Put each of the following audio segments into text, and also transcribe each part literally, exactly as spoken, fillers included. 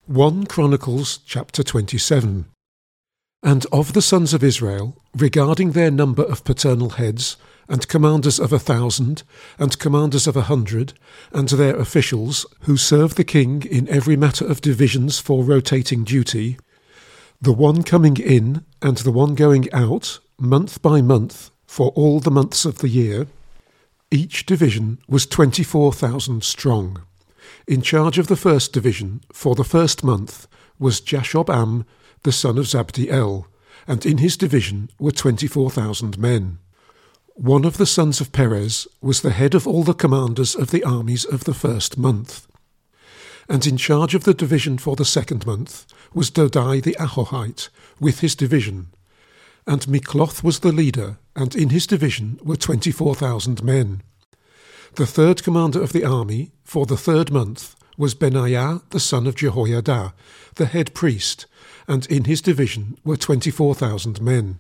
First Chronicles chapter twenty-seven. And of the sons of Israel, regarding their number of paternal heads, and commanders of a thousand, and commanders of a hundred, and their officials, who serve the king in every matter of divisions for rotating duty, the one coming in and the one going out, month by month, for all the months of the year, each division was twenty-four thousand strong. In charge of the first division, for the first month, was Jashobam, the son of Zabdiel, and in his division were twenty-four thousand men. One of the sons of Perez was the head of all the commanders of the armies of the first month. And in charge of the division for the second month was Dodai the Ahohite, with his division. And Mikloth was the leader, and in his division were twenty-four thousand men. The third commander of the army, for the third month, was Benaiah the son of Jehoiada, the head priest, and in his division were twenty-four thousand men.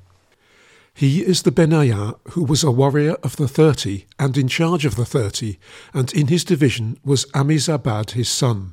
He is the Benaiah who was a warrior of the thirty, and in charge of the thirty, and in his division was Ammizabad his son.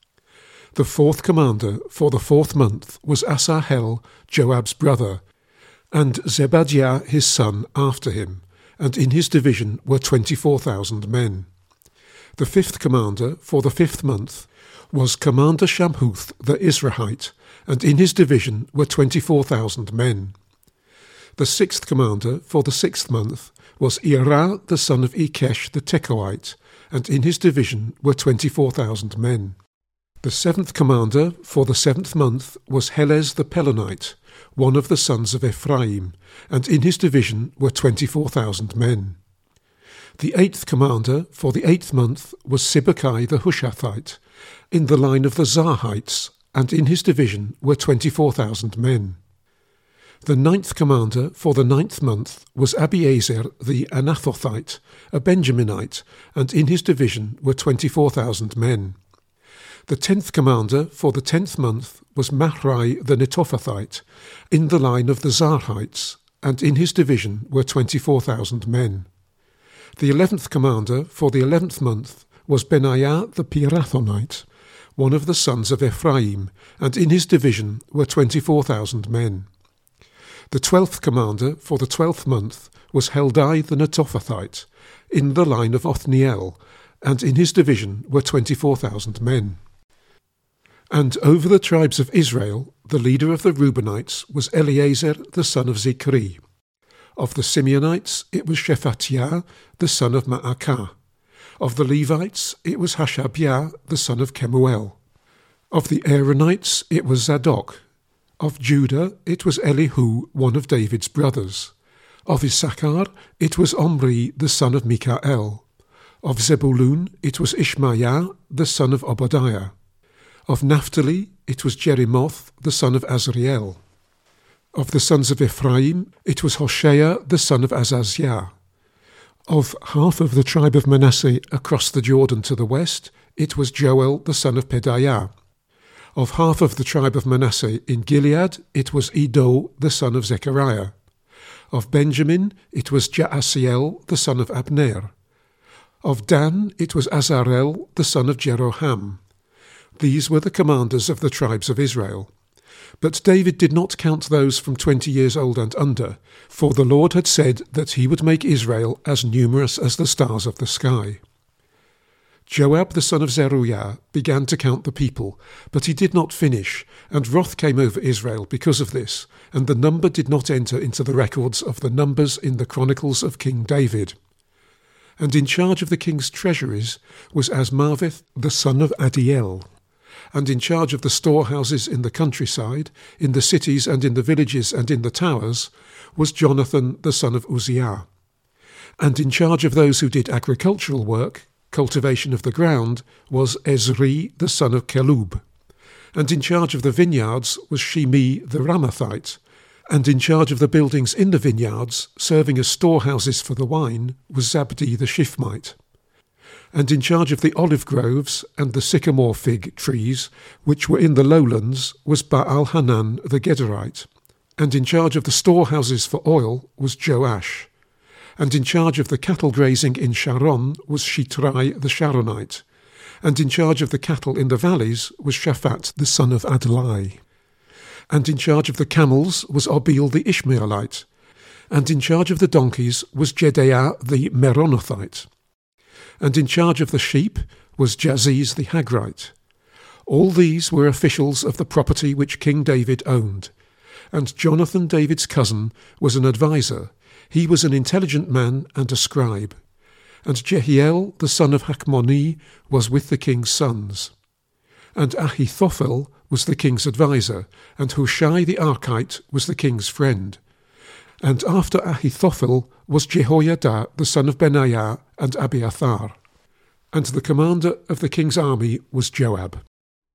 The fourth commander for the fourth month was Asahel, Joab's brother, and Zebadiah his son after him, and in his division were twenty-four thousand men. The fifth commander for the fifth month was Commander Shamhuth the Israelite, and in his division were twenty-four thousand men. The sixth commander for the sixth month was Ira the son of Ikesh the Tekoite, and in his division were twenty-four thousand men. The seventh commander for the seventh month was Helez the Pelonite, one of the sons of Ephraim, and in his division were twenty-four thousand men. The eighth commander for the eighth month was Sibbecai the Hushathite, in the line of the Zarhites, and in his division were twenty-four thousand men. The ninth commander for the ninth month was Abiezer the Anathothite, a Benjaminite, and in his division were twenty-four thousand men. The tenth commander for the tenth month was Mahrai the Netophathite, in the line of the Zarhites, and in his division were twenty-four thousand men. The eleventh commander for the eleventh month was Benaiah the Pirathonite, one of the sons of Ephraim, and in his division were twenty-four thousand men. The twelfth commander for the twelfth month was Heldai the Netophathite, in the line of Othniel, and in his division were twenty-four thousand men. And over the tribes of Israel, the leader of the Reubenites was Eleazar the son of Zikri. Of the Simeonites it was Shephatiah the son of Maacah. Of the Levites it was Hashabiah the son of Kemuel. Of the Aaronites it was Zadok. Of Judah it was Elihu, one of David's brothers. Of Issachar it was Omri the son of Mikael. Of Zebulun it was Ishmaiah the son of Obadiah. Of Naphtali it was Jerimoth the son of Azriel. Of the sons of Ephraim it was Hoshea the son of Azaziah. Of half of the tribe of Manasseh across the Jordan to the west it was Joel the son of Pedaiah. Of half of the tribe of Manasseh in Gilead it was Iddo the son of Zechariah. Of Benjamin it was Jaasiel the son of Abner. Of Dan it was Azarel the son of Jeroham. These were the commanders of the tribes of Israel. But David did not count those from twenty years old and under, for the Lord had said that he would make Israel as numerous as the stars of the sky. Joab the son of Zeruiah began to count the people, but he did not finish, and wrath came over Israel because of this, and the number did not enter into the records of the numbers in the chronicles of King David. And in charge of the king's treasuries was Asmaveth the son of Adiel. And in charge of the storehouses in the countryside, in the cities and in the villages and in the towers, was Jonathan the son of Uzziah. And in charge of those who did agricultural work, cultivation of the ground, was Ezri the son of Kelub. And in charge of the vineyards was Shimi the Ramathite. And in charge of the buildings in the vineyards, serving as storehouses for the wine, was Zabdi the Shifmite. And in charge of the olive groves and the sycamore fig trees, which were in the lowlands, was Baal-Hanan the Gederite. And in charge of the storehouses for oil was Joash. And in charge of the cattle grazing in Sharon was Shitrai the Sharonite. And in charge of the cattle in the valleys was Shaphat the son of Adlai. And in charge of the camels was Obil the Ishmaelite. And in charge of the donkeys was Jedeah the Meronothite. And in charge of the sheep was Jaziz the Hagrite. All these were officials of the property which King David owned. And Jonathan, David's cousin, was an adviser. He was an intelligent man and a scribe. And Jehiel, the son of Hakmoni, was with the king's sons. And Ahithophel was the king's adviser, and Hushai the Archite was the king's friend. And after Ahithophel was Jehoiada, the son of Benaiah, and Abiathar. And the commander of the king's army was Joab.